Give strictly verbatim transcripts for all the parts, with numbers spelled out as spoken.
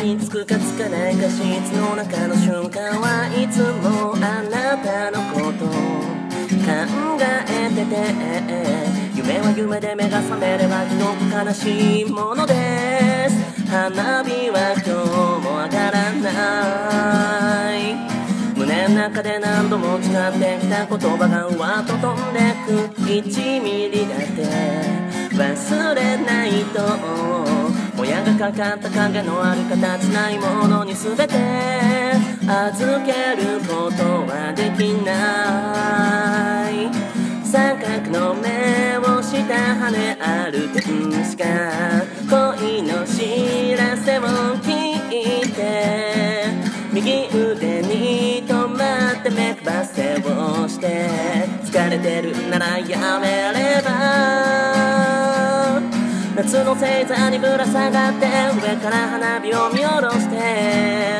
につくかつかないかシーツの中の瞬間はいつもあなたのこと考えてて、夢は夢で目が覚めればひどく悲しいものです。花火は今日も上がらない。胸の中で何度も誓ってきた言葉がうわっと飛んでく。いちミリだって忘れないと、もやがかかった影のある形ないものに全て預けることはできない。三角の目をした羽ある天使が恋の知らせを聞いて、右腕に止まって目配せをして、疲れてるならやめれば、夏の星座にぶら下がって上から花火を見下ろして、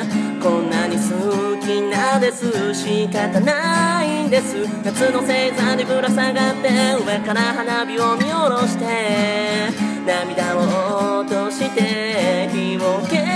こんなに好きなんです仕方ないんです。夏の星座にぶら下がって上から花火を見下ろして、涙を落として火を消